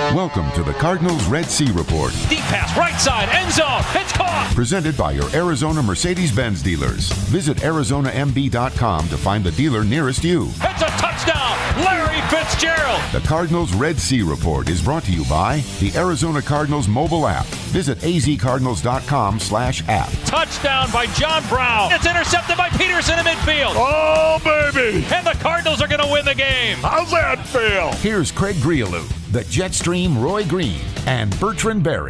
Welcome to the Cardinals Red Sea Report. Deep pass, right side, end zone. It's caught. Presented by your Arizona Mercedes-Benz dealers. Visit ArizonaMB.com to find the dealer nearest you. It's a touchdown, Larry Fitzgerald. The Cardinals Red Sea Report is brought to you by the Arizona Cardinals mobile app. Visit azcardinals.com/app. Touchdown by John Brown. It's intercepted by Peterson in midfield. Oh, baby. And the Cardinals are going to win the game. How's that feel? Here's Craig Grialou, the Jetstream Roy Green, and Bertrand Berry.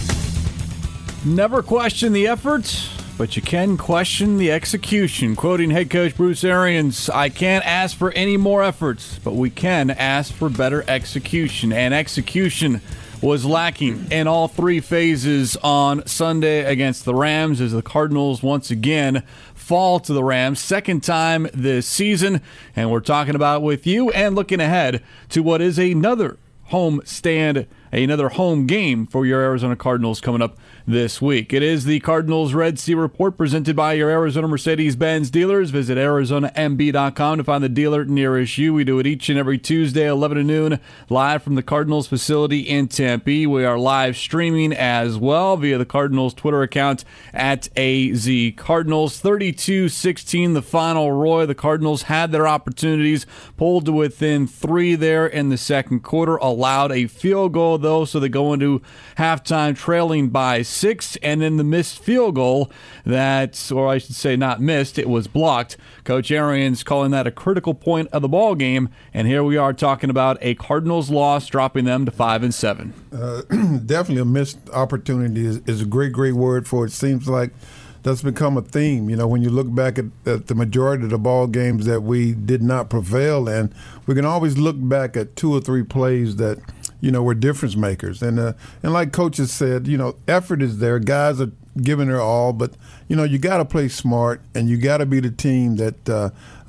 Never question the effort, but you can question the execution. Quoting head coach Bruce Arians, I can't ask for any more efforts, but we can ask for better execution. And execution was lacking in all three phases on Sunday against the Rams as the Cardinals once again fall to the Rams, second time this season. And we're talking about with you and looking ahead to what is another home stand, another home game for your Arizona Cardinals coming up this week. It is the Cardinals Red Sea Report presented by your Arizona Mercedes-Benz dealers. Visit ArizonaMB.com to find the dealer nearest you. We do it each and every Tuesday, 11 to noon, live from the Cardinals facility in Tempe. We are live streaming as well via the Cardinals Twitter account at AZCardinals. 32-16 the final, Roy. The Cardinals had their opportunities, pulled to within 3 there in the second quarter, allowed a field goal, though, so they go into halftime trailing by 6, and then the missed field goal that, or I should say not missed, it was blocked. Coach Arians calling that a critical point of the ball game, and here we are talking about a Cardinals loss, dropping them to 5-7. Definitely a missed opportunity is a great word for it. Seems like that's become a theme. You know, when you look back at the majority of the ball games that we did not prevail in, we can always look back at 2 or 3 plays that, you know, were difference makers. And like coaches said, you know, effort is there. Guys are giving their all, but, you know, you got to play smart and you got to be the team that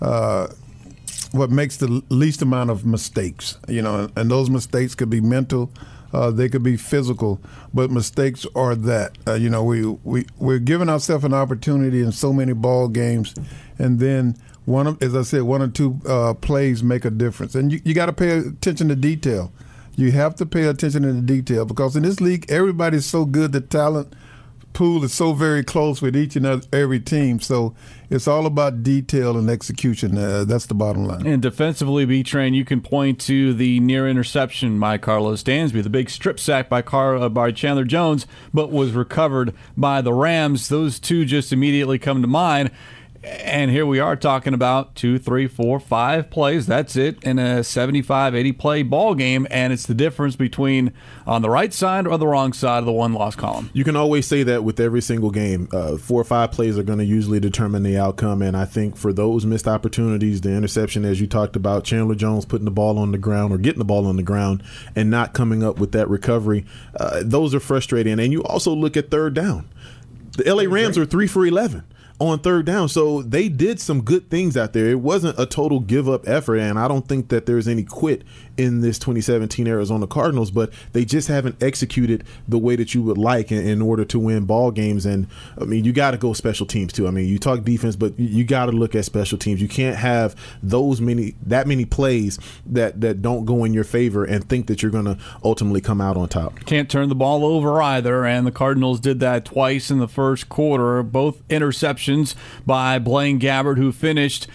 what makes the least amount of mistakes, you know, and those mistakes could be mental. They could be physical, but mistakes are that. You know, we're giving ourselves an opportunity in so many ball games, and then as I said, 1 or 2 plays make a difference. And you got to pay attention to detail. You have to pay attention to the detail because in this league, everybody's so good. The talent pool is so very close with each and every team. So it's all about detail and execution. That's the bottom line. And defensively, B-Train, you can point to the near interception by Carlos Dansby, the big strip sack by Chandler Jones, but was recovered by the Rams. Those two just immediately come to mind. And here we are talking about 2, 3, 4, 5 plays. That's it in a 75, 80 play ball game. And it's the difference between on the right side or the wrong side of the one-loss column. You can always say that with every single game. 4 or 5 plays are going to usually determine the outcome. And I think for those missed opportunities, the interception, as you talked about, Chandler Jones putting the ball on the ground or getting the ball on the ground and not coming up with that recovery, those are frustrating. And you also look at third down. The LA Rams are 3 for 11. On third down. So they did some good things out there. It wasn't a total give-up effort, and I don't think that there's any quit in this 2017 Arizona Cardinals, but they just haven't executed the way that you would like in order to win ball games. And, I mean, you got to go special teams, too. I mean, you talk defense, but you got to look at special teams. You can't have that many plays that don't go in your favor and think that you're going to ultimately come out on top. Can't turn the ball over either, and the Cardinals did that twice in the first quarter. Both interceptions by Blaine Gabbert, who finished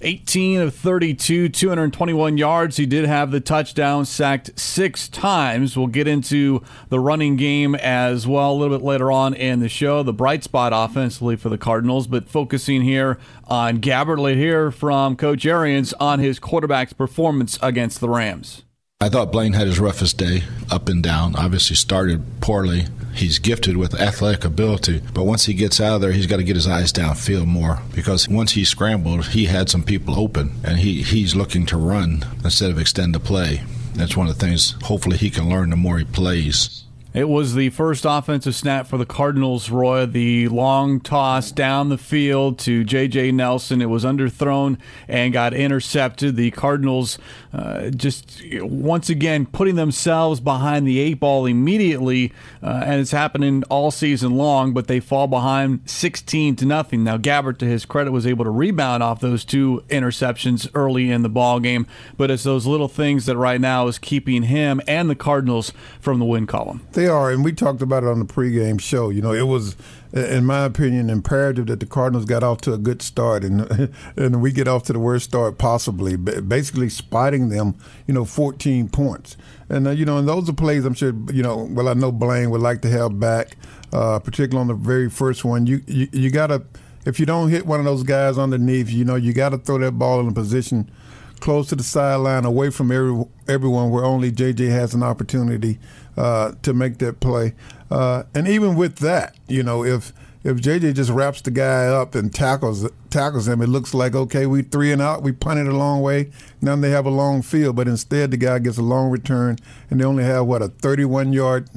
18 of 32, 221 yards. He did have the touchdown, sacked 6 times. We'll get into the running game as well a little bit later on in the show. The bright spot offensively for the Cardinals, but focusing here on Gabbert. Let's hear from Coach Arians on his quarterback's performance against the Rams. I thought Blaine had his roughest day, up and down. Obviously started poorly. He's gifted with athletic ability, but once he gets out of there, he's got to get his eyes downfield more, because once he scrambled, he had some people open, and he's looking to run instead of extend the play. That's one of the things hopefully he can learn the more he plays. It was the first offensive snap for the Cardinals, Roy. The long toss down the field to J.J. Nelson. It was underthrown and got intercepted. The Cardinals just once again putting themselves behind the 8 ball immediately, and it's happening all season long, but they fall behind 16-0. Now, Gabbert, to his credit, was able to rebound off those 2 interceptions early in the ball game, but it's those little things that right now is keeping him and the Cardinals from the win column. They are, and we talked about it on the pregame show. You know, it was, in my opinion, imperative that the Cardinals got off to a good start, and we get off to the worst start possibly, basically spotting them, 14 points. And, and those are plays I'm sure, I know Blaine would like to have back, particularly on the very first one. You got to, if you don't hit one of those guys underneath, you got to throw that ball in a position close to the sideline, away from everyone, where only J.J. has an opportunity to make that play. And even with that, if J.J. just wraps the guy up and tackles him, it looks like, okay, we 3 and out, we punted a long way, now they have a long field. But instead, the guy gets a long return, and they only have, a 31 yards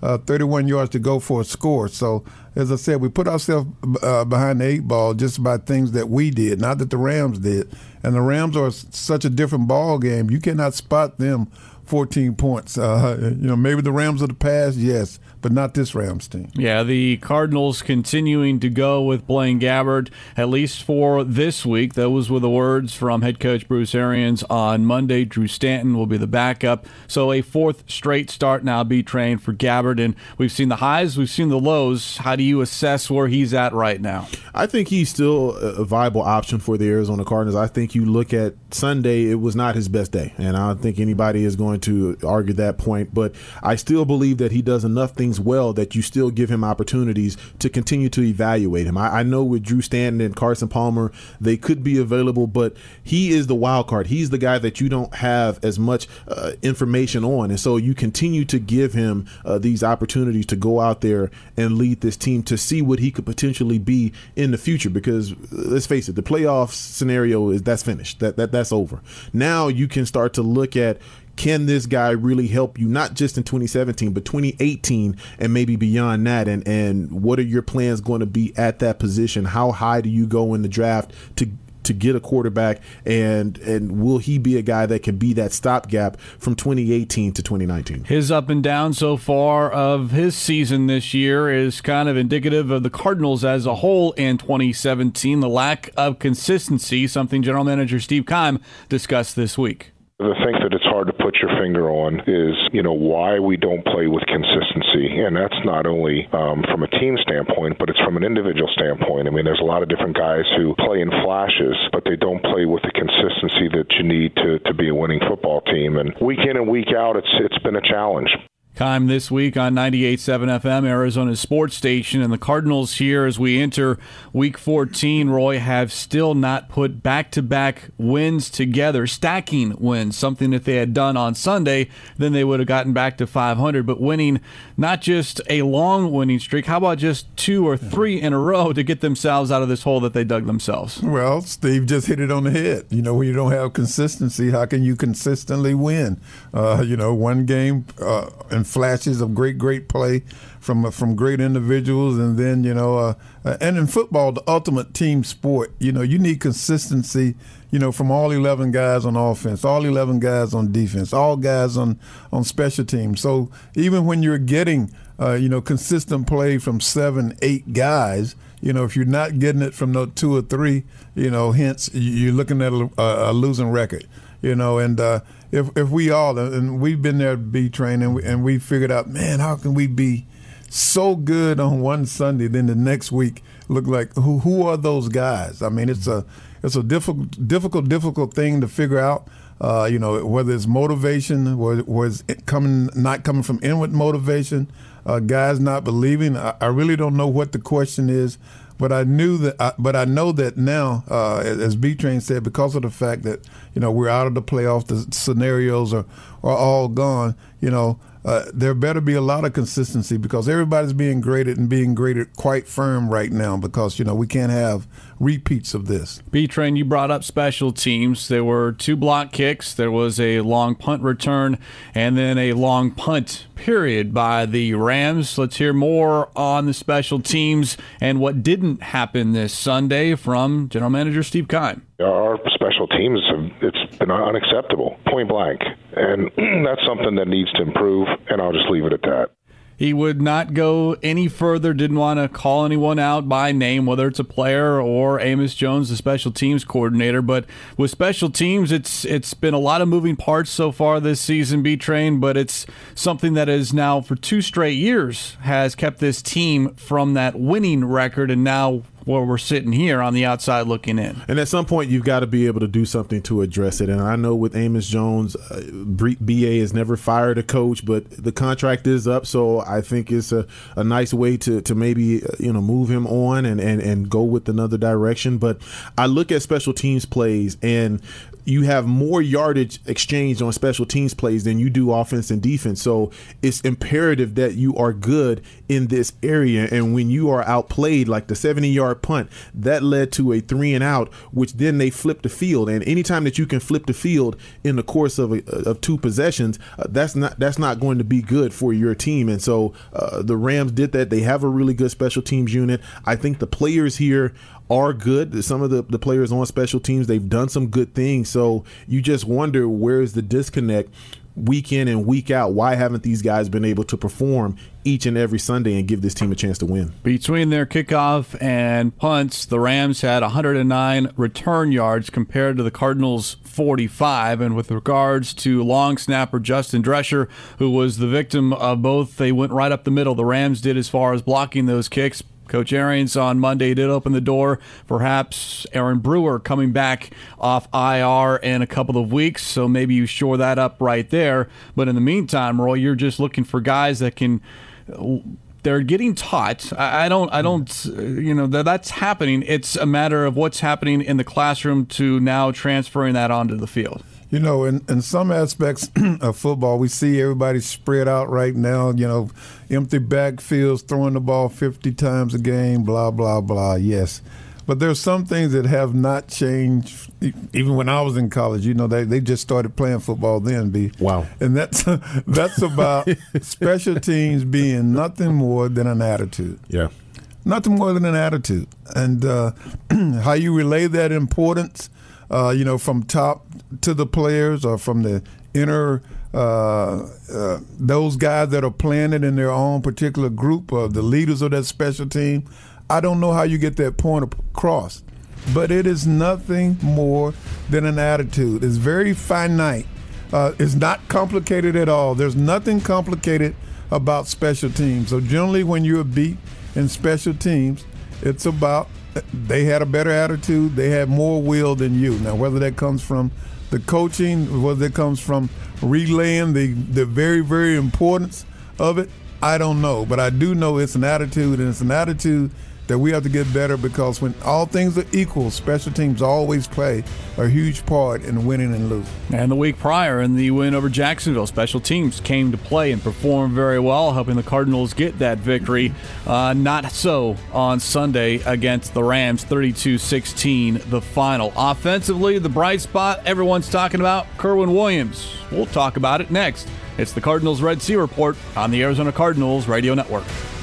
to go for a score. So, as I said, we put ourselves behind the 8 ball just by things that we did, not that the Rams did. And the Rams are such a different ball game. You cannot spot them 14 points. Maybe the Rams of the past, yes, but not this Rams team. Yeah, the Cardinals continuing to go with Blaine Gabbert, at least for this week. Those were the words from head coach Bruce Arians on Monday. Drew Stanton will be the backup. So a 4th straight start now be trained for Gabbert. And we've seen the highs, we've seen the lows. How do you assess where he's at right now? I think he's still a viable option for the Arizona Cardinals. I think you look at Sunday, it was not his best day. And I don't think anybody is going to argue that point. But I still believe that he does enough things well that you still give him opportunities to continue to evaluate him. I know with Drew Stanton and Carson Palmer, they could be available, but he is the wild card. He's the guy that you don't have as much information on. And so you continue to give him these opportunities to go out there and lead this team to see what he could potentially be in the future. Because let's face it, the playoff scenario that's finished. That's over. Now you can start to look at, can this guy really help you, not just in 2017, but 2018 and maybe beyond that? And what are your plans going to be at that position? How high do you go in the draft to get a quarterback? And will he be a guy that can be that stopgap from 2018 to 2019? His up and down so far of his season this year is kind of indicative of the Cardinals as a whole in 2017. The lack of consistency, something General Manager Steve Keim discussed this week. The thing that it's hard to put your finger on is, why we don't play with consistency. And that's not only from a team standpoint, but it's from an individual standpoint. I mean, there's a lot of different guys who play in flashes, but they don't play with the consistency that you need to be a winning football team. And week in and week out, it's been a challenge. Keim this week on 98.7 FM, Arizona's sports station. And the Cardinals here, as we enter Week 14, Roy, have still not put back-to-back wins together, stacking wins, something that they had done on Sunday. Then they would have gotten back to 500. But winning not just a long winning streak, how about just 2 or 3 in a row to get themselves out of this hole that they dug themselves? Well, Steve just hit it on the head. When you don't have consistency, how can you consistently win? One game and flashes of great play from great individuals, and then and in football, the ultimate team sport, you need consistency, from all 11 guys on offense, all 11 guys on defense, all guys on special teams. So even when you're getting consistent play from 7-8 guys, if you're not getting it from those 2 or 3, hence you're looking at a losing record. And if we all, and we've been there at B Train, and we figured out, man, how can we be so good on one Sunday, then the next week look like who are those guys? I mean, it's a difficult thing to figure out. Whether it's motivation, was not coming from inward motivation, guys not believing. I really don't know what the question is. But I know that now, as B Train said, because of the fact that we're out of the playoffs, the scenarios are all gone. there better be a lot of consistency because everybody's being graded and being graded quite firm right now because, we can't have repeats of this. B-Train, you brought up special teams. There were 2 block kicks. There was a long punt return and then a long punt period by the Rams. Let's hear more on the special teams and what didn't happen this Sunday from General Manager Steve Keim. Our special teams, it's been unacceptable, point blank. And that's something that needs to improve, and I'll just leave it at that. He would not go any further, didn't want to call anyone out by name, whether it's a player or Amos Jones, the special teams coordinator. But with special teams, it's been a lot of moving parts so far this season, B-Train, but it's something that is now for 2 straight years has kept this team from that winning record, and now where we're sitting here on the outside looking in. And at some point, you've got to be able to do something to address it. And I know with Amos Jones, BA has never fired a coach, but the contract is up, so I think it's a nice way to maybe move him on and go with another direction. But I look at special teams plays, and you have more yardage exchanged on special teams plays than you do offense and defense. So it's imperative that you are good in this area. And when you are outplayed, like the 70-yard punt, that led to a 3-and-out, which then they flipped the field. And anytime that you can flip the field in the course of 2 possessions, that's not going to be good for your team. And so the Rams did that. They have a really good special teams unit. I think the players here are good. Some of the players on special teams, they've done some good things. So you just wonder, where's the disconnect week in and week out? Why haven't these guys been able to perform each and every Sunday and give this team a chance to win? Between their kickoff and punts, the Rams had 109 return yards compared to the Cardinals' 45. And with regards to long snapper Justin Drescher, who was the victim of both, they went right up the middle. The Rams did as far as blocking those kicks. Coach Arians on Monday did open the door. Perhaps Aaron Brewer coming back off IR in a couple of weeks, so maybe you shore that up right there. But in the meantime, Roy, you're just looking for guys that can. They're getting taught. I don't. That's happening. It's a matter of what's happening in the classroom to now transferring that onto the field. In some aspects of football, we see everybody spread out right now, empty backfields, throwing the ball 50 times a game, blah, blah, blah, yes. But there's some things that have not changed. Even when I was in college, they just started playing football then, B. Wow. And that's about special teams being nothing more than an attitude. Yeah. Nothing more than an attitude. And how you relay that importance, from top to the players or from the inner those guys that are playing it in their own particular group of the leaders of that special team. I don't know how you get that point across, but it is nothing more than an attitude. It's very finite. It's not complicated at all. There's nothing complicated about special teams. So generally when you're beat in special teams, it's about they had a better attitude. They had more will than you. Now, whether that comes from the coaching, whether it comes from relaying the very, very importance of it, I don't know. But I do know it's an attitude, and it's an attitude that we have to get better because when all things are equal, special teams always play a huge part in winning and losing. And the week prior in the win over Jacksonville, special teams came to play and performed very well, helping the Cardinals get that victory. Not so on Sunday against the Rams, 32-16 the final. Offensively, the bright spot everyone's talking about, Kerwynn Williams. We'll talk about it next. It's the Cardinals Red Sea Report on the Arizona Cardinals Radio Network.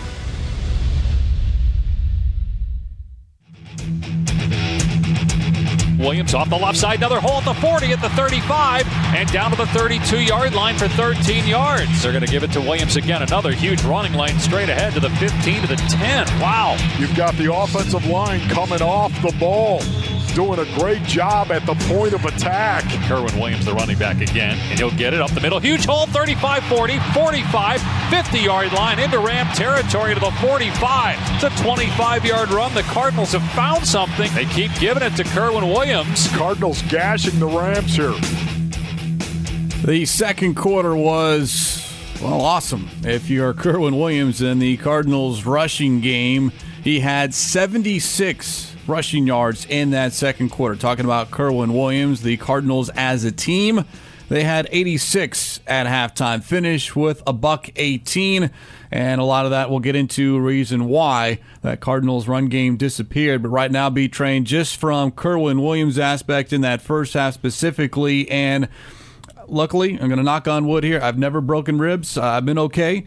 Williams off the left side, another hole at the 40, at the 35, and down to the 32-yard line for 13 yards. They're going to give it to Williams again. Another huge running lane straight ahead to the 15 to the 10. Wow. You've got the offensive line coming off the ball, doing a great job at the point of attack. Kerwynn Williams, the running back again, and he'll get it up the middle. Huge hole, 35-40, 45, 50-yard line into Ram territory to the 45. It's a 25-yard run. The Cardinals have found something. They keep giving it to Kerwynn Williams. Cardinals gashing the Rams here. The second quarter was, awesome. If you're Kerwynn Williams in the Cardinals rushing game, he had 76 rushing yards in that second quarter. Talking about Kerwynn Williams, the Cardinals as a team, They had 86 at halftime, finish with a $118, and a lot of that we'll get into reason why that Cardinals run game disappeared. But right now, B-Train, just from Kerwynn Williams' aspect in that first half specifically, and luckily, I'm going to knock on wood here, I've never broken ribs. I've been okay.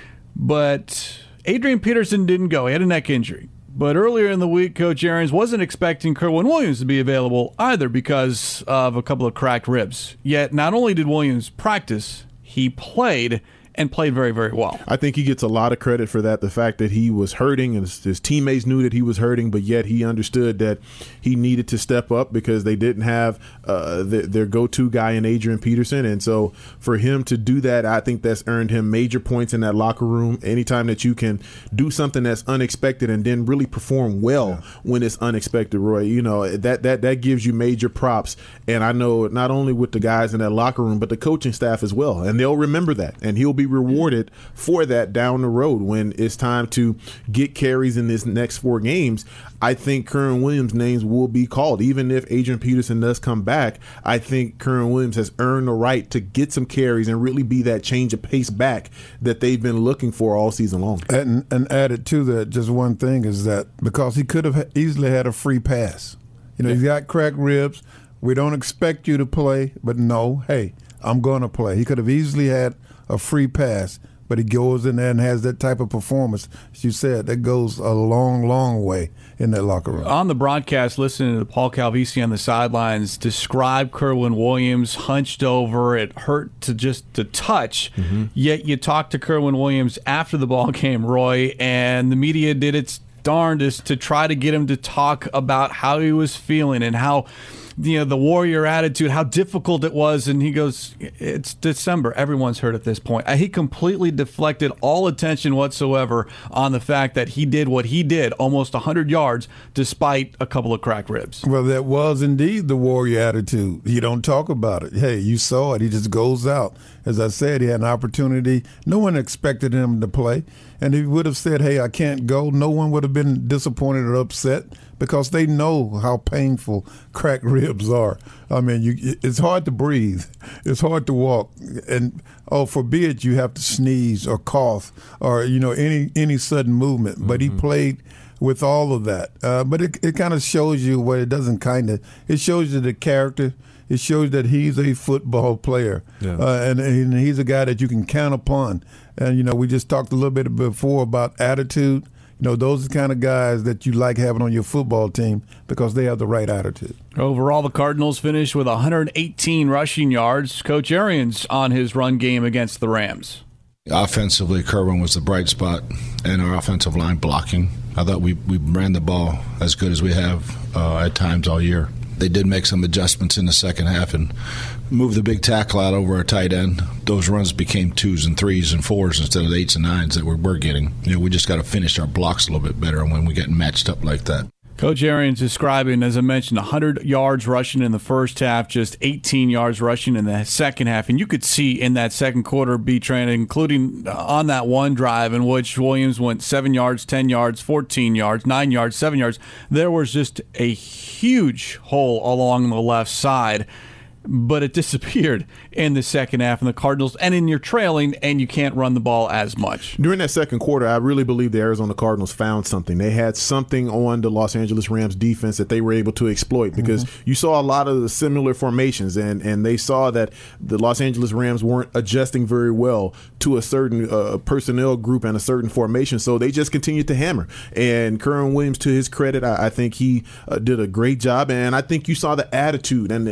But Adrian Peterson didn't go. He had a neck injury. But earlier in the week, Coach Arians wasn't expecting Kerwynn Williams to be available either because of a couple of cracked ribs. Yet not only did Williams practice, he played and played very, very well. I think he gets a lot of credit for that. The fact that he was hurting and his teammates knew that he was hurting, but yet he understood that he needed to step up because they didn't have their go-to guy in Adrian Peterson. And so for him to do that, I think that's earned him major points in that locker room. Anytime that you can do something that's unexpected and then really perform well when it's unexpected, Roy, that gives you major props. And I know not only with the guys in that locker room, but the coaching staff as well. And they'll remember that. And he'll be rewarded for that down the road when it's time to get carries in this next 4 games. I think Kerwynn Williams' names will be called. Even if Adrian Peterson does come back, I think Kerwynn Williams has earned the right to get some carries and really be that change of pace back that they've been looking for all season long. And added to that, just one thing is that because he could have easily had a free pass. He's got cracked ribs. We don't expect you to play, but no, hey, I'm going to play. He could have easily had a free pass, but he goes in there and has that type of performance. As you said, that goes a long, long way in that locker room. On the broadcast, listening to Paul Calvisi on the sidelines describe Kerwynn Williams hunched over. It hurt to touch. Mm-hmm. Yet you talked to Kerwynn Williams after the ball game, Roy, and the media did its darndest to try to get him to talk about how he was feeling and how the warrior attitude, how difficult it was. And he goes, it's December. Everyone's hurt at this point. He completely deflected all attention whatsoever on the fact that he did what he did, almost 100 yards, despite a couple of cracked ribs. Well, that was indeed the warrior attitude. You don't talk about it. Hey, you saw it. He just goes out. As I said, he had an opportunity. No one expected him to play. And if he would have said, hey, I can't go, no one would have been disappointed or upset because they know how painful cracked ribs are. I mean, it's hard to breathe. It's hard to walk. And, forbid you have to sneeze or cough or, any sudden movement. Mm-hmm. But he played with all of that. But it kind of shows you what it doesn't it shows you the character. It shows that he's a football player, and he's a guy that you can count upon. And, we just talked a little bit before about attitude. Those are the kind of guys that you like having on your football team because they have the right attitude. Overall, the Cardinals finished with 118 rushing yards. Coach Arians on his run game against the Rams. Offensively, Kerwynn was the bright spot in our offensive line blocking. I thought we ran the ball as good as we have at times all year. They did make some adjustments in the second half and move the big tackle out over our tight end. Those runs became 2s and 3s and 4s instead of the 8s and 9s that we're getting. We just got to finish our blocks a little bit better when we get matched up like that. Coach Arians describing, as I mentioned, 100 yards rushing in the first half, just 18 yards rushing in the second half. And you could see in that second quarter, B-Train, including on that one drive in which Williams went 7 yards, 10 yards, 14 yards, 9 yards, 7 yards, there was just a huge hole along the left side. But it disappeared in the second half, and the Cardinals, and in your trailing, and you can't run the ball as much. During that second quarter, I really believe the Arizona Cardinals found something. They had something on the Los Angeles Rams defense that they were able to exploit because you saw a lot of the similar formations, and they saw that the Los Angeles Rams weren't adjusting very well to a certain personnel group and a certain formation, so they just continued to hammer. And Kerwynn Williams, to his credit, I think he did a great job, and I think you saw the attitude and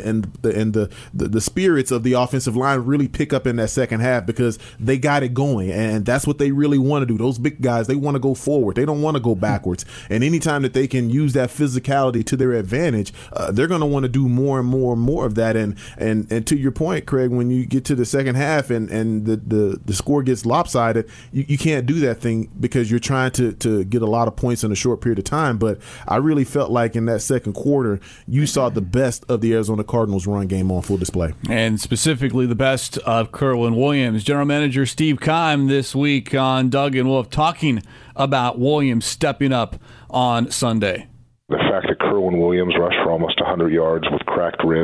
the spirits of the offensive line really pick up in that second half because they got it going, and that's what they really want to do. Those big guys, they want to go forward. They don't want to go backwards. And anytime that they can use that physicality to their advantage, they're going to want to do more and more and more of that. And to your point, Craig, when you get to the second half and the score gets lopsided, you can't do that thing because you're trying to get a lot of points in a short period of time. But I really felt like in that second quarter, you saw the best of the Arizona Cardinals run game on full display. And specifically the best of Kerwynn Williams. General Manager Steve Keim this week on Doug and Wolf talking about Williams stepping up on Sunday. The fact that Kerwynn Williams rushed for almost 100 yards with cracked ribs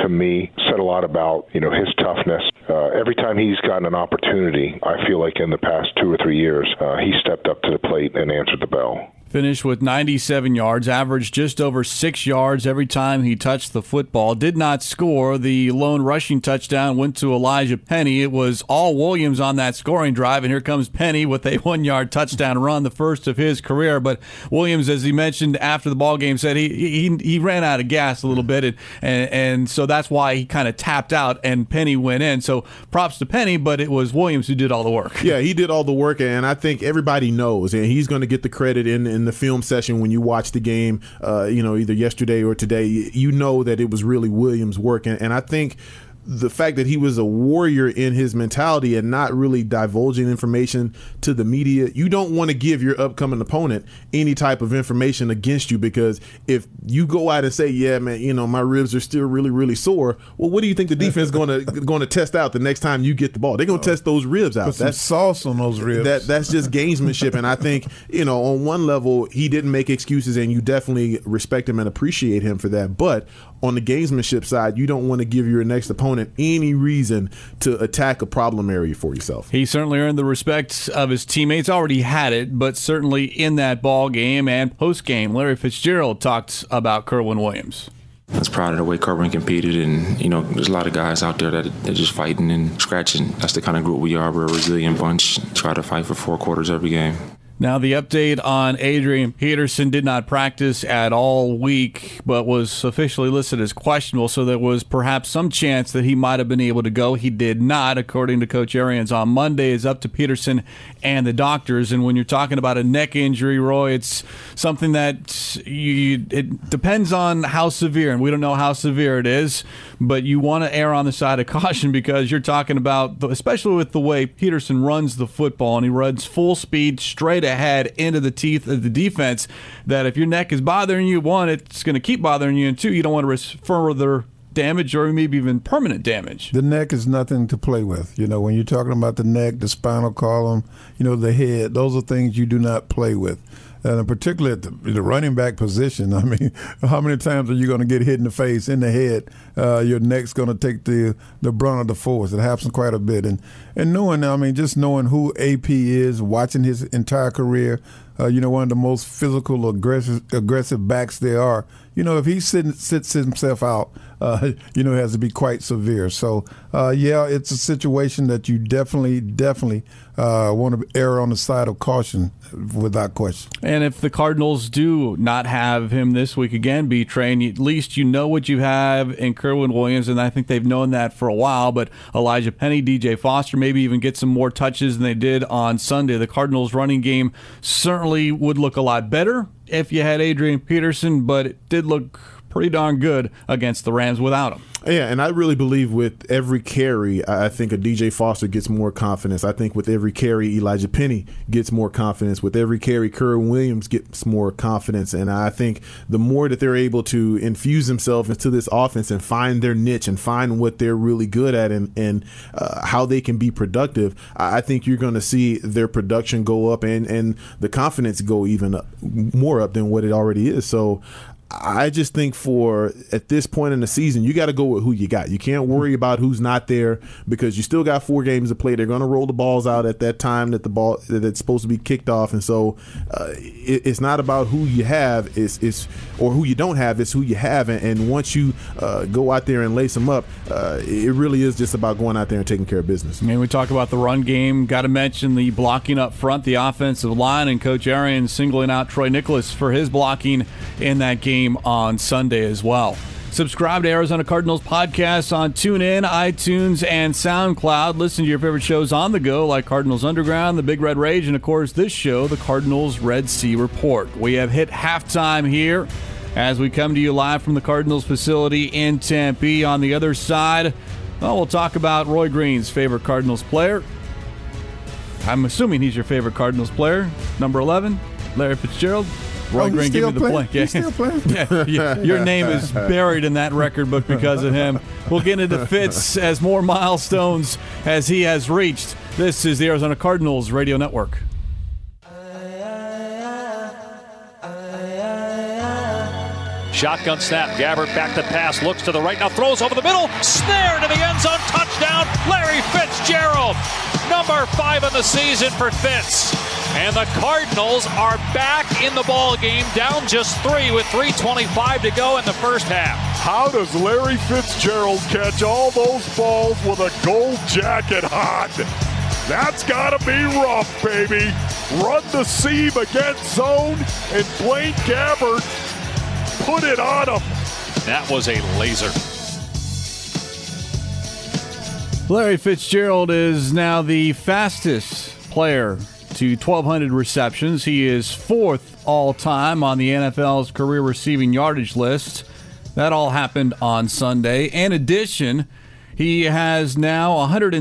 to me, said a lot about, his toughness. Every time he's gotten an opportunity, I feel like in the past 2 or 3 years, he stepped up to the plate and answered the bell. Finished with 97 yards, averaged just over 6 yards every time he touched the football. Did not score. The lone rushing touchdown went to Elijah Penny. It was all Williams on that scoring drive, and here comes Penny with a 1-yard touchdown run, the first of his career. But Williams, as he mentioned after the ball game, said he ran out of gas a little bit, and so that's why he kind of tapped out, and Penny went in. So props to Penny, but it was Williams who did all the work. Yeah, he did all the work, and I think everybody knows, and he's going to get the credit in the film session when you watch the game, either yesterday or today. You know that it was really Williams' work, and I think the fact that he was a warrior in his mentality and not really divulging information to the media. You don't want to give your upcoming opponent any type of information against you, because if you go out and say, yeah, man, my ribs are still really, really sore, well, what do you think the defense is going to test out the next time you get the ball? They're going to test those ribs out. Put some sauce on those ribs. That's just gamesmanship. And I think, on one level, he didn't make excuses, and you definitely respect him and appreciate him for that. But on the gamesmanship side, you don't want to give your next opponent any reason to attack a problem area for yourself. He certainly earned the respect of his teammates. Already had it, but certainly in that ball game and post game, Larry Fitzgerald talked about Kerwin Williams. I was proud of the way Kerwin competed, and there's a lot of guys out there that are just fighting and scratching. That's the kind of group we are. We're a resilient bunch. Try to fight for 4 quarters every game. Now, the update on Adrian Peterson: did not practice at all week, but was officially listed as questionable, so there was perhaps some chance that he might have been able to go. He did not, according to Coach Arians on Monday. It's up to Peterson and the doctors. And when you're talking about a neck injury, Roy, it's something that it depends on how severe, and we don't know how severe it is, but you want to err on the side of caution, because you're talking about, especially with the way Peterson runs the football, and he runs full speed straight ahead into the teeth of the defense, that if your neck is bothering you, one, it's going to keep bothering you, and two, you don't want to risk further damage or maybe even permanent damage. The neck is nothing to play with. When you're talking about the neck, the spinal column, the head, those are things you do not play with. And particularly at the running back position, how many times are you going to get hit in the face, in the head? Your neck's going to take the brunt of the force. It happens quite a bit. And knowing, just knowing who AP is, watching his entire career, one of the most physical, aggressive backs there are. If he sits himself out, it has to be quite severe. So, it's a situation that you definitely want to err on the side of caution, without question. And if the Cardinals do not have him this week again, B-Train, at least you know what you have in Kerwin Williams, and I think they've known that for a while. But Elijah Penny, DJ Foster, maybe even get some more touches than they did on Sunday. The Cardinals' running game certainly would look a lot better if you had Adrian Peterson, but it did look pretty darn good against the Rams without him. Yeah, and I really believe with every carry, I think a DJ Foster gets more confidence. I think with every carry, Elijah Penny gets more confidence. With every carry, Kerwin Williams gets more confidence. And I think the more that they're able to infuse themselves into this offense and find their niche and find what they're really good at and how they can be productive, I think you're going to see their production go up and the confidence go even more up than what it already is. So I just think at this point in the season, you got to go with who you got. You can't worry about who's not there, because you still got 4 games to play. They're going to roll the balls out at that time that it's supposed to be kicked off, and so it's not about who you have, or who you don't have. It's who you have, and once you go out there and lace them up, it really is just about going out there and taking care of business. We talk about the run game. Got to mention the blocking up front, the offensive line, and Coach Arians singling out Troy Nicholas for his blocking in that game on Sunday as well. Subscribe to Arizona Cardinals podcasts on TuneIn, iTunes, and SoundCloud. Listen to your favorite shows on the go, like Cardinals Underground, The Big Red Rage, and, of course, this show, the Cardinals Red Sea Report. We have hit halftime here as we come to you live from the Cardinals facility in Tempe. On the other side, we'll talk about Roy Green's favorite Cardinals player. I'm assuming he's your favorite Cardinals player. Number 11, Larry Fitzgerald. Roy Green, give me the blank. He's still playing? Yeah, your name is buried in that record book because of him. We'll get into Fitz as more milestones as he has reached. This is the Arizona Cardinals Radio Network. Shotgun snap. Gabbert back to pass. Looks to the right. Now throws over the middle. Snare to the end zone. Touchdown. Larry Fitzgerald. Number 5 in the season for Fitz. And the Cardinals are back in the ball game, down just 3 with 3:25 to go in the first half. How does Larry Fitzgerald catch all those balls with a gold jacket on? That's got to be rough, baby. Run the seam against zone, and Blaine Gabbert put it on him. That was a laser. Larry Fitzgerald is now the fastest player to 1,200 receptions. He is 4th all-time on the NFL's career receiving yardage list. That all happened on Sunday. In addition, he has now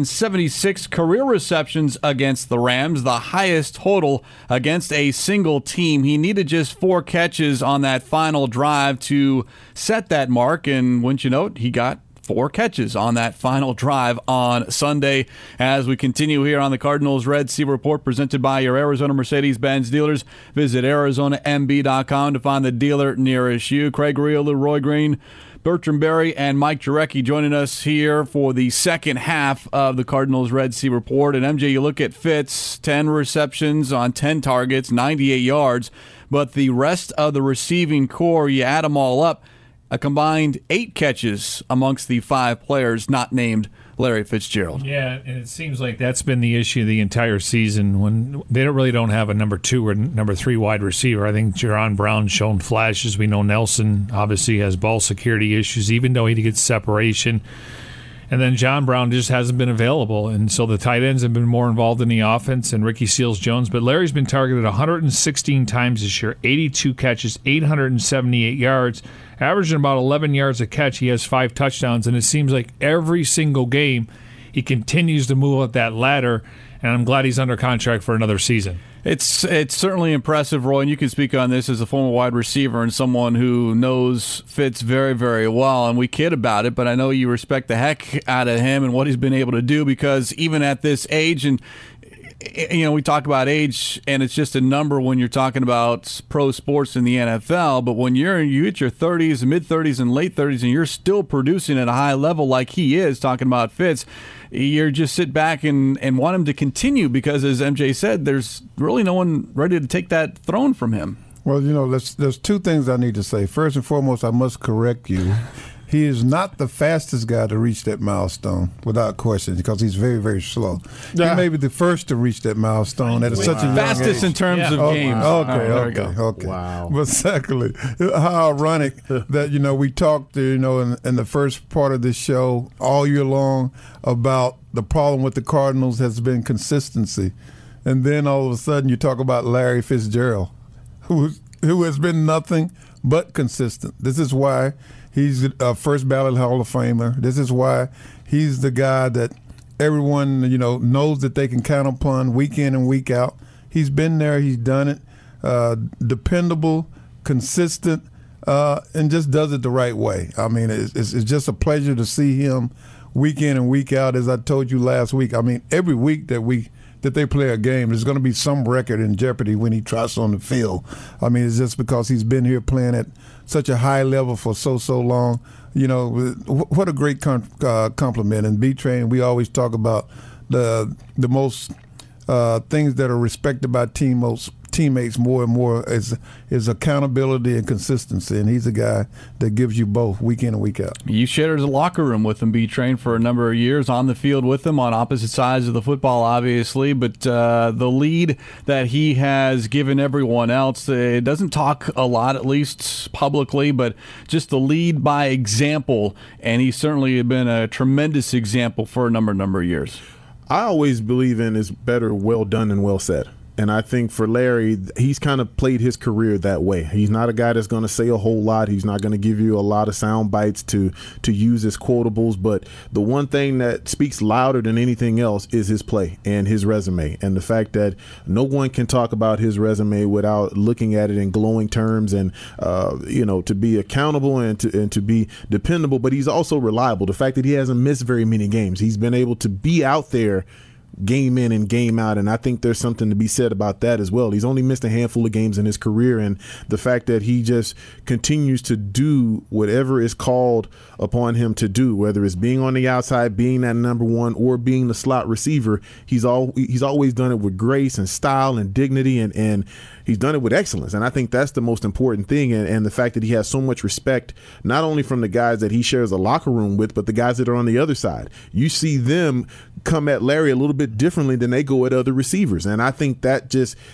176 career receptions against the Rams, the highest total against a single team. He needed just 4 catches on that final drive to set that mark, and wouldn't you know it, he got 4 catches on that final drive on Sunday. As we continue here on the Cardinals Red Sea Report, presented by your Arizona Mercedes-Benz dealers. Visit ArizonaMB.com to find the dealer nearest you. Craig Real, Roy Green, Bertram Berry, and Mike Jurecki joining us here for the second half of the Cardinals Red Sea Report. And MJ, you look at Fitz, 10 receptions on 10 targets, 98 yards. But the rest of the receiving core, you add them all up, a combined 8 catches amongst the 5 players not named Larry Fitzgerald. Yeah, and it seems like that's been the issue the entire season when they don't have a number 2 or number 3 wide receiver. I think Jaron Brown's shown flashes. We know Nelson obviously has ball security issues, even though he gets separation. And then John Brown just hasn't been available, and so the tight ends have been more involved in the offense, and Ricky Seals-Jones. But Larry's been targeted 116 times this year, 82 catches, 878 yards, averaging about 11 yards a catch. He has 5 touchdowns, and it seems like every single game he continues to move up that ladder, and I'm glad he's under contract for another season. It's certainly impressive, Roy, and you can speak on this as a former wide receiver and someone who knows Fitz very, very well, and we kid about it, but I know you respect the heck out of him and what he's been able to do, because even at this age, and you know, we talk about age, and it's just a number when you're talking about pro sports in the NFL, but when you hit your 30s, mid-30s, and late 30s, and you're still producing at a high level like he is, talking about Fitz, you're just sit back and want him to continue, because, as MJ said, there's really no one ready to take that throne from him. Well, you know, there's 2 things I need to say. First and foremost, I must correct you. He is not the fastest guy to reach that milestone, without question, because he's very, very slow. Yeah. He may be the first to reach that milestone at such a young fastest age. in terms of games. Okay. Wow. But secondly, how ironic that, you know, we talked, you know, in the first part of this show all year long about the problem with the Cardinals has been consistency. And then all of a sudden you talk about Larry Fitzgerald, who has been nothing but consistent. This is why he's a first ballot Hall of Famer. This is why he's the guy that everyone, you know, knows that they can count upon week in and week out. He's been there. He's done it. Dependable, consistent, and just does it the right way. I mean, it's just a pleasure to see him week in and week out. As I told you last week, I mean, every week that they play a game, there's going to be some record in jeopardy when he trots on the field. I mean, it's just because he's been here playing at such a high level for so long. You know, what a great compliment. And B-Train, we always talk about the most things that are respected by teammates more and more is accountability and consistency, and he's a guy that gives you both week in and week out. You shared a locker room with him, B-Train, for a number of years, on the field with him, on opposite sides of the football, obviously, but the lead that he has given everyone else, it doesn't talk a lot, at least publicly, but just the lead by example, and he's certainly been a tremendous example for a number of years. I always believe in is better well done than well said. And I think for Larry, he's kind of played his career that way. He's not a guy that's going to say a whole lot. He's not going to give you a lot of sound bites to use as quotables. But the one thing that speaks louder than anything else is his play and his resume. And the fact that no one can talk about his resume without looking at it in glowing terms, and, you know, to be accountable and to be dependable. But he's also reliable. The fact that he hasn't missed very many games. He's been able to be out there game in and game out, and I think there's something to be said about that as well. He's only missed a handful of games in his career, and the fact that he just continues to do whatever is called upon him to do, whether it's being on the outside, being that number one, or being the slot receiver, he's always done it with grace and style and dignity, and he's done it with excellence. And I think that's the most important thing, and the fact that he has so much respect, not only from the guys that he shares a locker room with, but the guys that are on the other side. You see them come at Larry a little bit differently than they go at other receivers. And I think that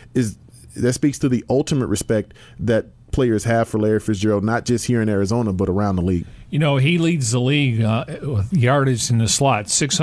that speaks to the ultimate respect that players have for Larry Fitzgerald, not just here in Arizona, but around the league. You know, he leads the league with yardage in the slot,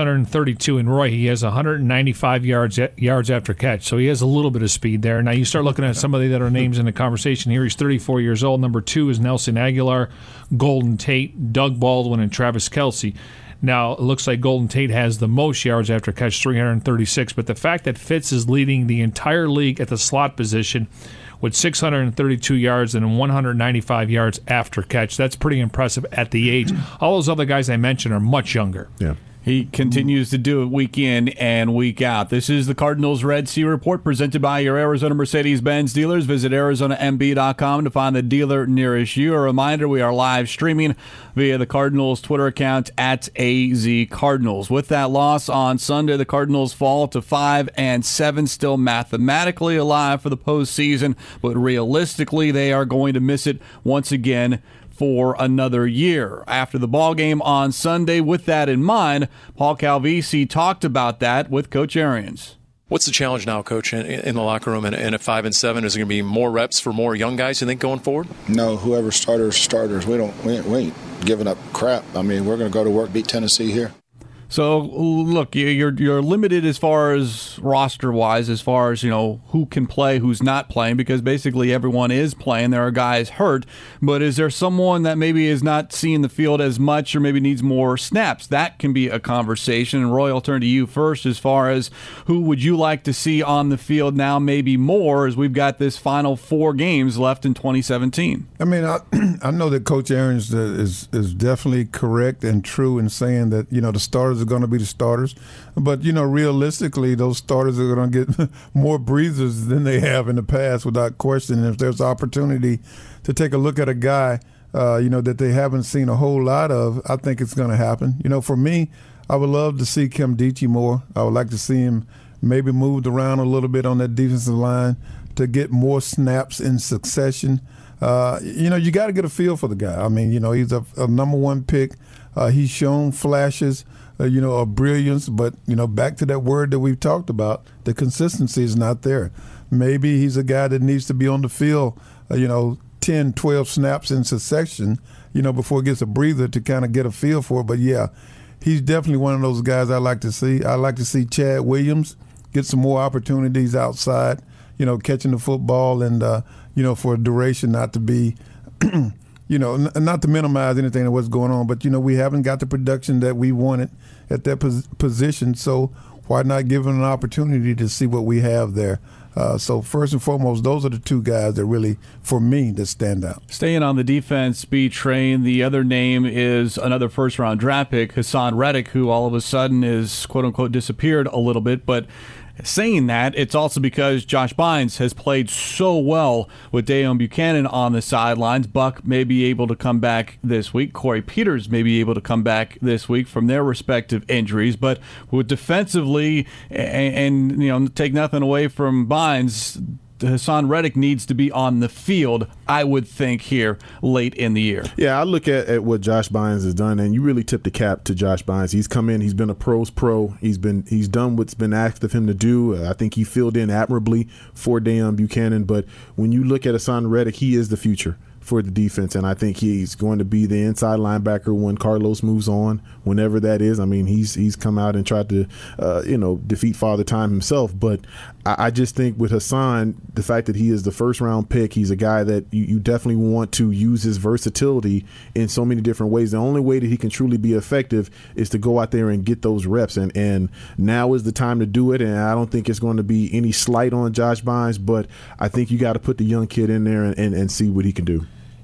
632. In Roy, he has 195 yards after catch, so he has a little bit of speed there. Now, you start looking at some of the other names in the conversation here. He's 34 years old. Number 2 is Nelson Aguilar, Golden Tate, Doug Baldwin, and Travis Kelce. Now, it looks like Golden Tate has the most yards after catch, 336. But the fact that Fitz is leading the entire league at the slot position with 632 yards and 195 yards after catch, that's pretty impressive at the age. All those other guys I mentioned are much younger. Yeah. He continues to do it week in and week out. This is the Cardinals Red Sea Report presented by your Arizona Mercedes-Benz dealers. Visit ArizonaMB.com to find the dealer nearest you. A reminder, we are live streaming via the Cardinals Twitter account at AZCardinals. With that loss on Sunday, the Cardinals fall to 5-7, still mathematically alive for the postseason, but realistically they are going to miss it once again for another year. After the ball game on Sunday, with that in mind, Paul Calvisi talked about that with Coach Arians. What's the challenge now, Coach, in the locker room? And at 5-7, is there going to be more reps for more young guys, you think, going forward? No, whoever starters. We ain't giving up crap. I mean, we're going to go to work, beat Tennessee here. So, look, you're limited as far as roster-wise, as far as, who can play, who's not playing, because basically everyone is playing. There are guys hurt. But is there someone that maybe is not seeing the field as much or maybe needs more snaps? That can be a conversation. And, Roy, I'll turn to you first as far as who would you like to see on the field now, maybe more, as we've got this final 4 games left in 2017. I mean, I know that Coach Arians is definitely correct and true in saying that, the starters are going to be the starters. But, realistically, those starters are going to get more breathers than they have in the past without question. And if there's opportunity to take a look at a guy, that they haven't seen a whole lot of, I think it's going to happen. For me, I would love to see Nkemdiche more. I would like to see him maybe moved around a little bit on that defensive line to get more snaps in succession. You got to get a feel for the guy. I mean, he's a number 1 pick. He's shown flashes, of brilliance, but, back to that word that we've talked about, the consistency is not there. Maybe he's a guy that needs to be on the field, 10, 12 snaps in succession, before he gets a breather to kind of get a feel for it. But, yeah, he's definitely one of those guys I like to see. I like to see Chad Williams get some more opportunities outside, catching the football and, for a duration, not to be not to minimize anything of what's going on, but, we haven't got the production that we wanted at that position, so why not give him an opportunity to see what we have there? So first and foremost, those are the 2 guys that really, for me, that stand out. Staying on the defense beat train, the other name is another first-round draft pick, Hassan Reddick, who all of a sudden is, quote-unquote, disappeared a little bit, but saying that, it's also because Josh Bynes has played so well with Deone Bucannon on the sidelines. Buck may be able to come back this week. Corey Peters may be able to come back this week from their respective injuries. But with defensively, and take nothing away from Bynes, Hassan Reddick needs to be on the field, I would think, here late in the year. Yeah, I look at what Josh Bynes has done, and you really tip the cap to Josh Bynes. He's come in, he's been a pro's pro. He's done what's been asked of him to do. I think he filled in admirably for Deone Bucannon. But when you look at Hassan Reddick, he is the future for the defense, and I think he's going to be the inside linebacker when Carlos moves on, whenever that is. I mean, he's come out and tried to defeat Father Time himself, but I just think with Hassan, the fact that he is the first round pick, he's a guy that you definitely want to use his versatility in so many different ways. The only way that he can truly be effective is to go out there and get those reps, and now is the time to do it. And I don't think it's going to be any slight on Josh Bynes, but I think you got to put the young kid in there and see what he can do.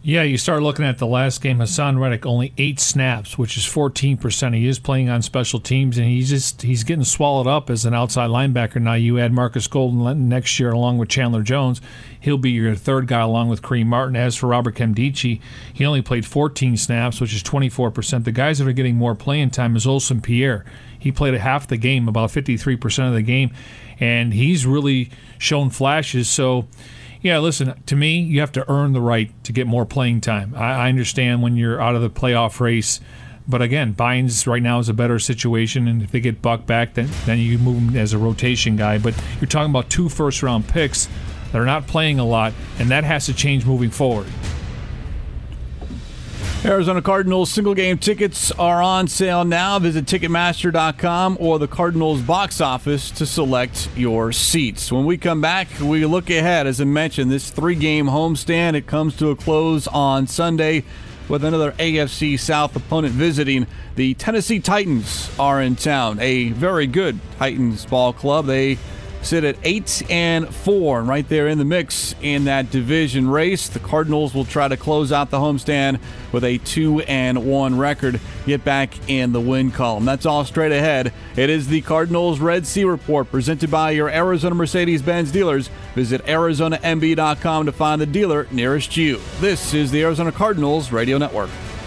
Yeah, you start looking at the last game. Hassan Reddick, only 8 snaps, which is 14%. He is playing on special teams, and he's getting swallowed up as an outside linebacker. Now you add Marcus Golden next year along with Chandler Jones. He'll be your third guy along with Kareem Martin. As for Robert Nkemdiche, he only played 14 snaps, which is 24%. The guys that are getting more playing time is Olsen Pierre. He played half the game, about 53% of the game, and he's really shown flashes. So, yeah, listen, to me, you have to earn the right to get more playing time. I understand when you're out of the playoff race, but again, Bynes right now is a better situation, and if they get Buck back, then you move him as a rotation guy. But you're talking about 2 first-round picks that are not playing a lot, and that has to change moving forward. Arizona Cardinals single-game tickets are on sale now. Visit Ticketmaster.com or the Cardinals box office to select your seats. When we come back, we look ahead. As I mentioned, this 3-game homestand, it comes to a close on Sunday with another AFC South opponent visiting. The Tennessee Titans are in town, a very good Titans ball club. They sit at 8-4, and right there in the mix in that division race. The Cardinals will try to close out the homestand with a 2-1 record, get back in the win column. That's all straight ahead. It is the Cardinals Red Sea Report, presented by your Arizona Mercedes-Benz dealers. Visit ArizonaMB.com to find the dealer nearest you. This is the Arizona Cardinals Radio Network.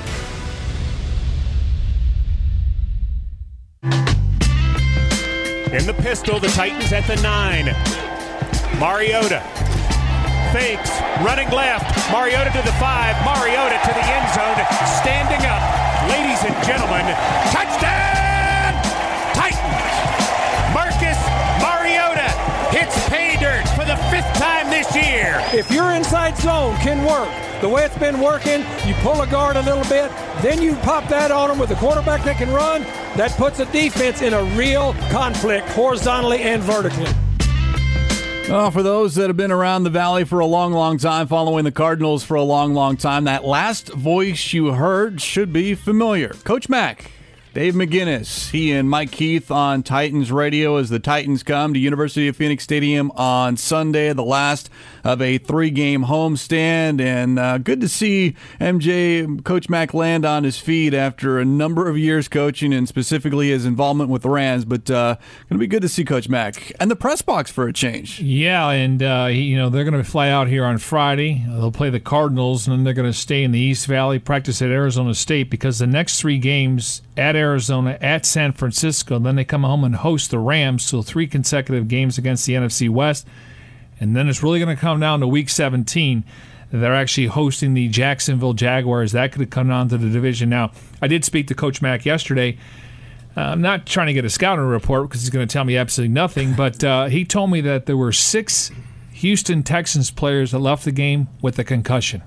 In the pistol, the Titans at the 9. Mariota fakes, running left. Mariota to the 5. Mariota to the end zone, standing up. Ladies and gentlemen, touchdown! Titans! Marcus Mariota hits pay dirt for the 5th time this year. If your inside zone can work the way it's been working, you pull a guard a little bit, then you pop that on them with a quarterback that can run. That puts a defense in a real conflict, horizontally and vertically. Well, for those that have been around the Valley for a long, long time, following the Cardinals for a long, long time, that last voice you heard should be familiar. Coach Mack, Dave McGinnis, he and Mike Keith on Titans Radio as the Titans come to University of Phoenix Stadium on Sunday, the last of a 3-game homestand. And good to see Coach Mack land on his feet after a number of years coaching, and specifically his involvement with the Rams. But going to be good to see Coach Mack and the press box for a change. Yeah, and they're going to fly out here on Friday. They'll play the Cardinals, and then they're going to stay in the East Valley, practice at Arizona State, because the next 3 games at Arizona, at San Francisco, then they come home and host the Rams, so 3 consecutive games against the NFC West. And then it's really going to come down to Week 17. They're actually hosting the Jacksonville Jaguars. That could come down to the division. Now, I did speak to Coach Mack yesterday. I'm not trying to get a scouting report because he's going to tell me absolutely nothing, but he told me that there were 6 Houston Texans players that left the game with a concussion.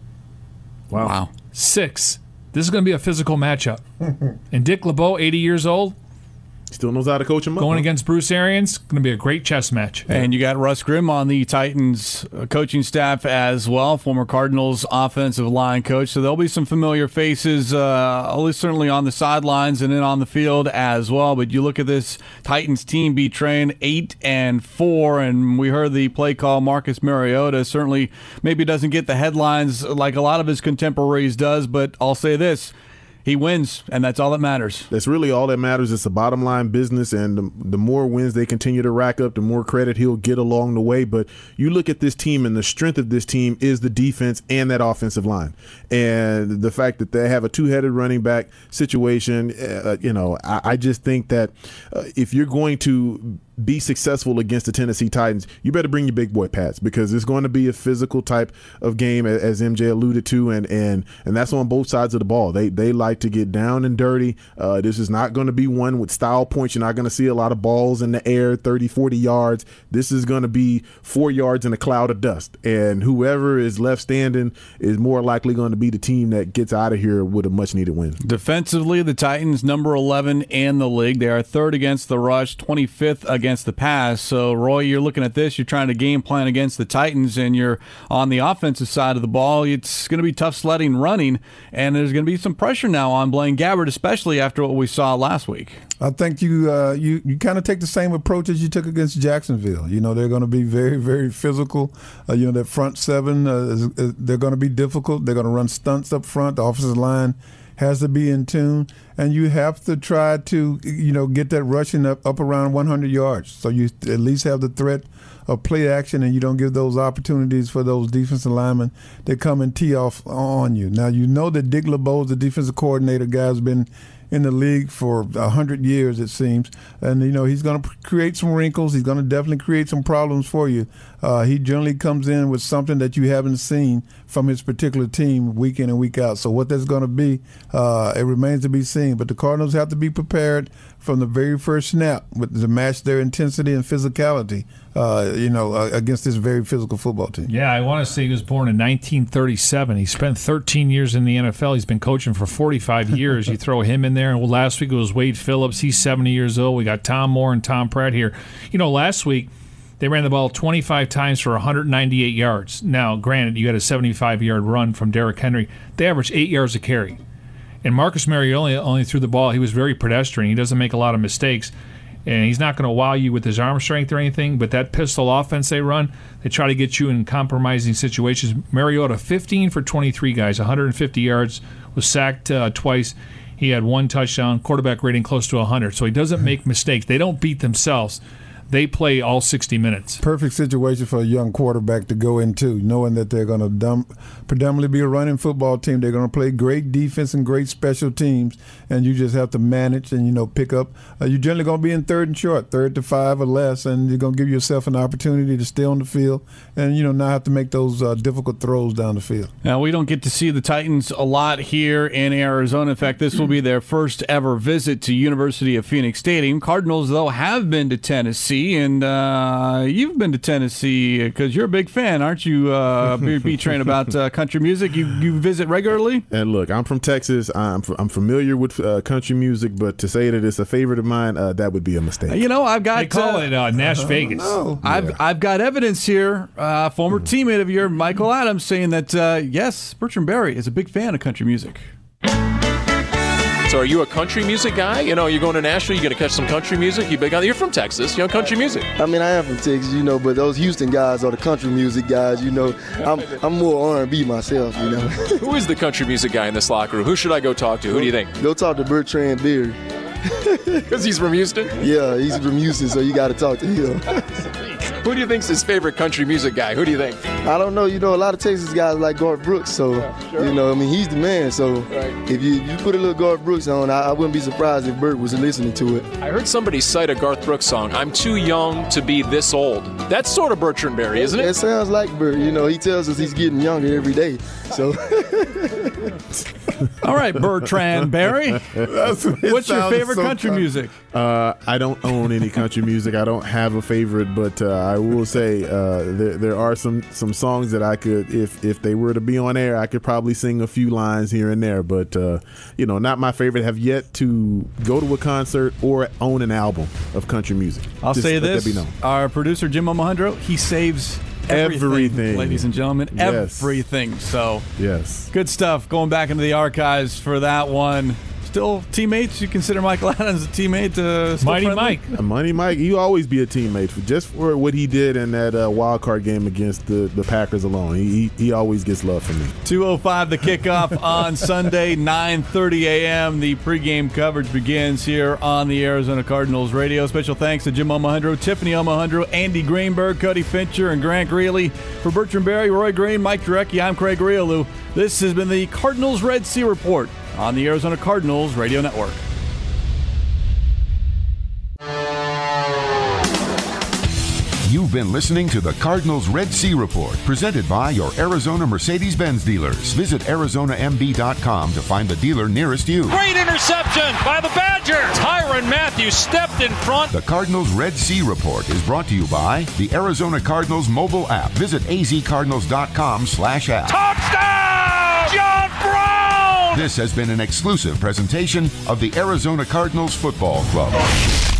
Wow. 6. This is going to be a physical matchup. And Dick LeBeau, 80 years old, still knows how to coach him up. Going against Bruce Arians, going to be a great chess match. And you got Russ Grimm on the Titans coaching staff as well, former Cardinals offensive line coach. So there'll be some familiar faces, at least certainly on the sidelines and then on the field as well. But you look at this Titans team be trained 8-4, and we heard the play call. Marcus Mariota certainly maybe doesn't get the headlines like a lot of his contemporaries does, but I'll say this. He wins, and that's all that matters. That's really all that matters. It's a bottom-line business, and the more wins they continue to rack up, the more credit he'll get along the way. But you look at this team, and the strength of this team is the defense and that offensive line. And the fact that they have a 2-headed running back situation, I just think that if you're going to be successful against the Tennessee Titans, you better bring your big boy pads, because it's going to be a physical type of game, as MJ alluded to, and that's on both sides of the ball. They like to get down and dirty. This is not going to be one with style points. You're not going to see a lot of balls in the air, 30, 40 yards. This is going to be 4 yards in a cloud of dust, and whoever is left standing is more likely going to be the team that gets out of here with a much-needed win. Defensively, the Titans, number 11 in the league. They are 3rd against the rush, 25th against against the pass. So, Roy, you're looking at this. You're trying to game plan against the Titans, and you're on the offensive side of the ball. It's going to be tough sledding running, and there's going to be some pressure now on Blaine Gabbert, especially after what we saw last week. I think you kind of take the same approach as you took against Jacksonville. You know, they're going to be very, very physical. That front seven, they're going to be difficult. They're going to run stunts up front. The offensive line has to be in tune, and you have to try to, get that rushing up around 100 yards. So you at least have the threat of play action, and you don't give those opportunities for those defensive linemen that come and tee off on you. Now, you know that Dick LeBeau, the defensive coordinator, guy's been in the league for 100 years, it seems. And, he's going to create some wrinkles. He's going to definitely create some problems for you. He generally comes in with something that you haven't seen from his particular team week in and week out. So what that's going to be, it remains to be seen. But the Cardinals have to be prepared from the very first snap to match their intensity and physicality, against this very physical football team. Yeah, I want to say he was born in 1937. He spent 13 years in the NFL. He's been coaching for 45 years. You throw him in there. And last week it was Wade Phillips. He's 70 years old. We got Tom Moore and Tom Pratt here. Last week they ran the ball 25 times for 198 yards. Now, granted, you had a 75-yard run from Derrick Henry. They averaged 8 yards a carry. And Marcus Mariota only threw the ball. He was very pedestrian. He doesn't make a lot of mistakes. And he's not going to wow you with his arm strength or anything, but that pistol offense they run, they try to get you in compromising situations. Mariota, 15 for 23, guys, 150 yards, was sacked twice. He had one touchdown, quarterback rating close to 100. So he doesn't make mistakes. They don't beat themselves. They play all 60 minutes. Perfect situation for a young quarterback to go into, knowing that they're going to predominantly be a running football team. They're going to play great defense and great special teams, and you just have to manage and, pick up. You're generally going to be in third and short, 3rd to 5 or less, and you're going to give yourself an opportunity to stay on the field and, not have to make those difficult throws down the field. Now, we don't get to see the Titans a lot here in Arizona. In fact, this will be their first ever visit to University of Phoenix Stadium. Cardinals, though, have been to Tennessee. And you've been to Tennessee because you're a big fan, aren't you, B-Train, about country music? You visit regularly? And look, I'm from Texas. I'm familiar with country music, but to say that it's a favorite of mine, that would be a mistake. I've got... They call it Nash Vegas. I've got evidence here. Former teammate of yours, Michael Adams, saying that, yes, Bertrand Berry is a big fan of country music. So are you a country music guy? You're going to Nashville, you're going to catch some country music? You're from Texas, country music. I mean, I am from Texas, but those Houston guys are the country music guys, I'm more R&B myself, Who is the country music guy in this locker room? Who should I go talk to? Who do you think? Go talk to Bertrand Berry. Because he's from Houston? Yeah, he's from Houston, so you got to talk to him. Who do you think's his favorite country music guy? Who do you think? I don't know. A lot of Texas guys like Garth Brooks, so, he's the man. So if you put a little Garth Brooks on, I wouldn't be surprised if Bert was listening to it. I heard somebody cite a Garth Brooks song, I'm Too Young to Be This Old. That's sort of Bertrand Berry, isn't it? It sounds like Bert. He tells us he's getting younger every day. So. All right, Bertrand Berry. What's your favorite country music? I don't own any country music. I don't have a favorite, but I will say there are some songs that I could, if they were to be on air, I could probably sing a few lines here and there. But not my favorite. Have yet to go to a concert or own an album of country music. I'll say this: our producer Jim Omohundro, he saves everything, ladies and gentlemen, everything. So yes, good stuff. Going back into the archives for that one. Still teammates? You consider Michael Adams a teammate? Mighty friendly? Mike. Mighty Mike. You always be a teammate just for what he did in that wild card game against the Packers alone. He always gets love from me. 2:05 the kickoff on Sunday, 9:30 a.m. The pregame coverage begins here on the Arizona Cardinals radio. Special thanks to Jim Omohundro, Tiffany Omohundro, Andy Greenberg, Cody Fincher, and Grant Greeley. For Bertrand Berry, Roy Green, Mike Jurecki, I'm Craig Riolu. This has been the Cardinals Red Sea Report on the Arizona Cardinals Radio Network. You've been listening to the Cardinals Red Sea Report, presented by your Arizona Mercedes-Benz dealers. Visit ArizonaMB.com to find the dealer nearest you. Great interception by the Badger. Tyrann Mathieu stepped in front. The Cardinals Red Sea Report is brought to you by the Arizona Cardinals mobile app. Visit azcardinals.com/app. Touchdown! John Brown! This has been an exclusive presentation of the Arizona Cardinals Football Club.